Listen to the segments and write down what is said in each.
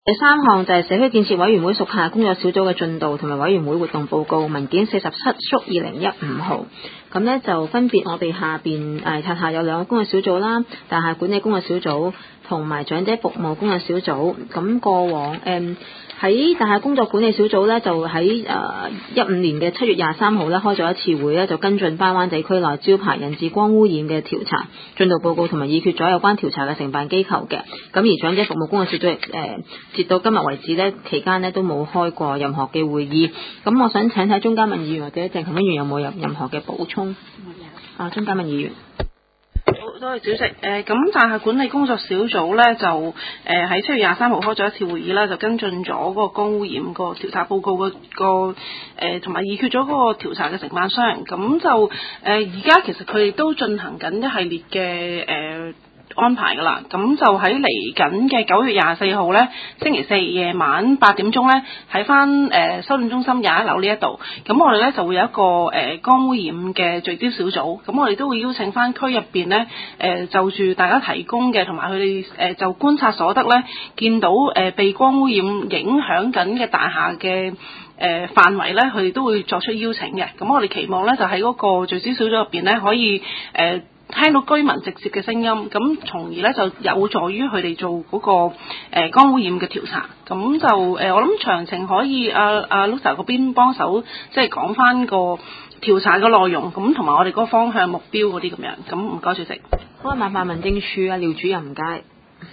第3項就係社區建設委員會屬下工作小組嘅進度同埋委員會活動報告文件47/2015號。咁呢就分別我哋下有2個工作小組啦，大廈管理工作小組同埋長者服務工作小組。咁過往喺大廈工作管理小組呢，就喺15年嘅7月23號呢開咗一次會呢，就跟進返灣仔區內招牌引致光污染嘅調查進度報告同埋議決咗有關調查嘅承辦機構嘅。咁而長者服務工作小組截到今日為止呢，期間呢都冇開過任何嘅會議。咁我想請睇鍾嘉敏議員或者鄭琴英議員有冇任何嘅補充？鍾嘉敏議員。 好多謝主席。咁大廈管理工作小組咧就喺7月23號開咗一次會議啦，就跟進咗嗰個光污染個調查報告同埋議決咗嗰個調查嘅承辦商。咁就而家其實佢哋都進行緊一系列嘅安排㗎啦。咁就喺嚟緊嘅9月24號咧，星期4夜晚8點鐘咧，喺翻修頓中心21樓呢一度。咁我哋咧就會有一個光污染嘅聚焦小組。咁我哋都會邀請翻區入邊咧就住大家提供嘅同埋佢哋就觀察所得咧，見到被光污染影響緊嘅大廈嘅範圍咧，佢哋都會作出邀請嘅。咁我哋期望咧就喺嗰個聚焦小組入邊咧，可以聽到居民直接嘅聲音，咁從而咧就有助於佢哋做嗰個光污染嘅調查。咁就我諗詳情可以Luca 嗰邊幫手，即係講翻個調查嘅內容，咁同埋我哋嗰個方向目標嗰啲咁樣。咁唔該主席。 好啊，麻煩民政處廖主任，唔該。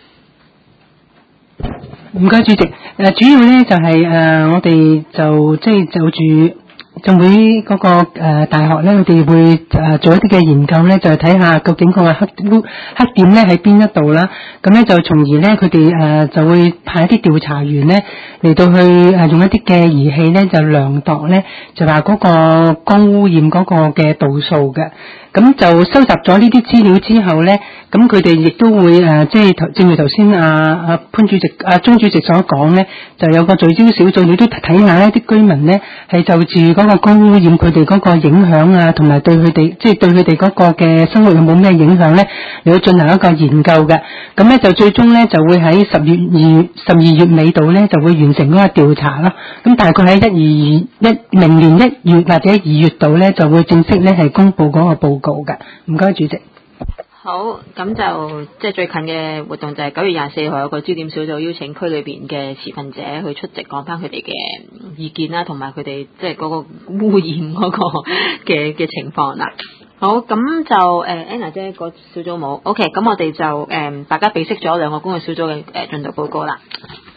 唔該主席。主要咧就係我哋就住浸會嗰個大學咧，我哋會做一啲嘅研究咧，就係睇下究竟個黑點咧喺邊一度啦。咁咧就從而咧，佢哋就會派一啲調查員咧嚟到去用一啲嘅儀器咧，就量度咧，就話嗰個光污染嗰個嘅度數嘅。咁就收集咗呢啲資料之後咧，咁佢哋亦都會正如頭先潘主席鍾主席所講咧，就有個聚焦小組，你都睇下呢啲居民咧係就住嗰個光污染佢哋嗰個影響啊，同埋對佢哋對佢哋嗰個嘅生活有冇咩影響咧，你要進行一個研究嘅。咁咧就最終咧就會喺12月尾度咧就會完成嗰個調查咯。咁大概喺明年1月或者2月度咧就會正式咧係公布嗰個報告嘅。唔該主席。 好，咁就即係最近嘅活動就係9月24號有個焦點小組邀請區裏邊嘅持份者去出席，講翻佢哋嘅意見啦，同埋佢哋即係嗰個污染嗰個嘅情況啦。好，咁就Anna 姐個小組冇 ，OK，咁我哋就大家備悉咗2個工作小組嘅進度報告啦。